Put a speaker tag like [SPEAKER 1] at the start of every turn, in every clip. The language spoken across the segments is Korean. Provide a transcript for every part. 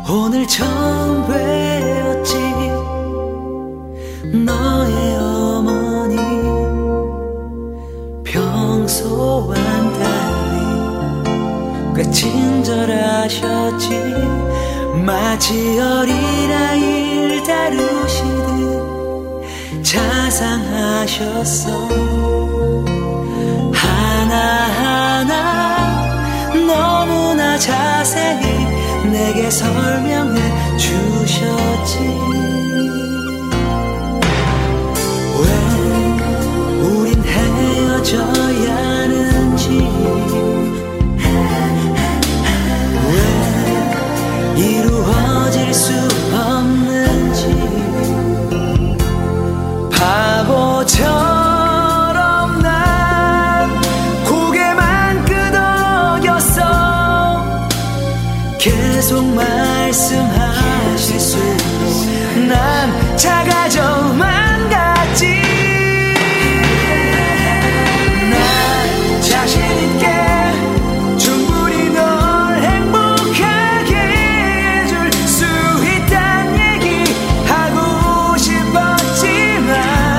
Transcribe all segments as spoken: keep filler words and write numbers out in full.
[SPEAKER 1] 오늘 처음 뵈었지. 너의 어머니 평소와는 달리 꽤 친절하셨지. 마치 어린아이를 다루시듯 자상하셨어. 하나하나 너무나 자세히 내게 설명해 주셨지. 왜 우린 헤어져야 하는지, 왜 이루어질 수 없는지, 바보처럼 난 고개만 끄덕였어. 계속 말씀하실수록 난 작아져만 갔지. 난 자신있게 충분히 널 행복하게 해줄 수 있단 얘기 하고 싶었지만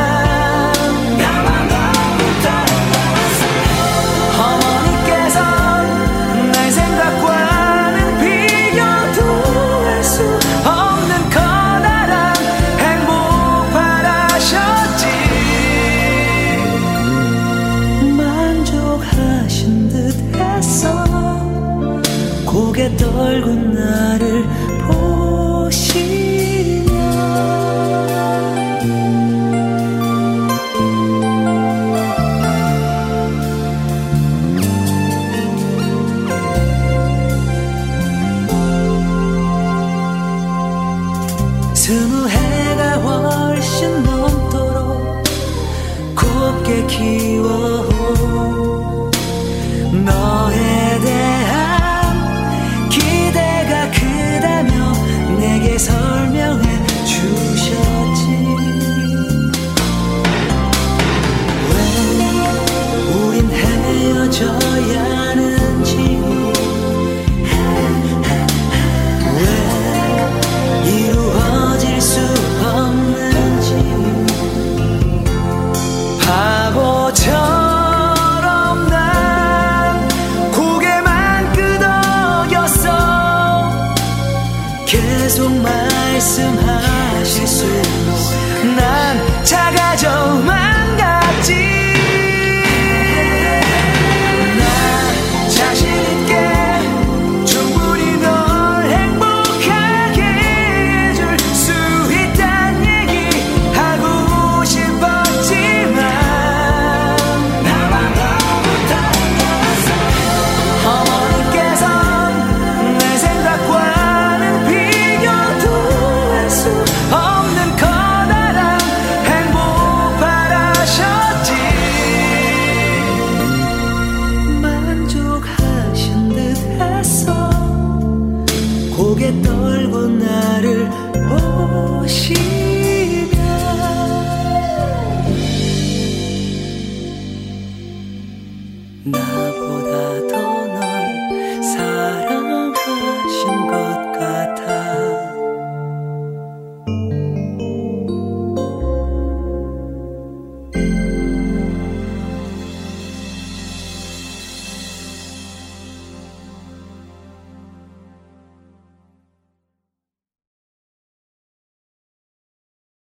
[SPEAKER 1] 나만 너무 따라왔어. 어머니께서 내 생각과는 비교도 할 수 없는 커다란 행복 바라셨지. 만족하신 듯 했어. 고개 떨군 나를 보시며. 스무 해가 훨씬 넘도록 곱게 키워온 너에 대한 기대가 크다며 내게 설명해 주셨지. 왜 우린 헤어져야 하는지, 왜 이루어질 수 없는지, 바보처럼 난 고개만 끄덕였어. 계속 말씀하실수록 난 작아져만 갔지. 난 자신있게 충분히 널 행복하게 해줄 수 있단 얘기 하고 싶었지만 나만 너무 따라왔어. 어머니께선 내 생각과는 비교도 할 수 없는 커다란 행복 바라셨지. 만족하신 듯 했어. 고개 떨고 나를 보시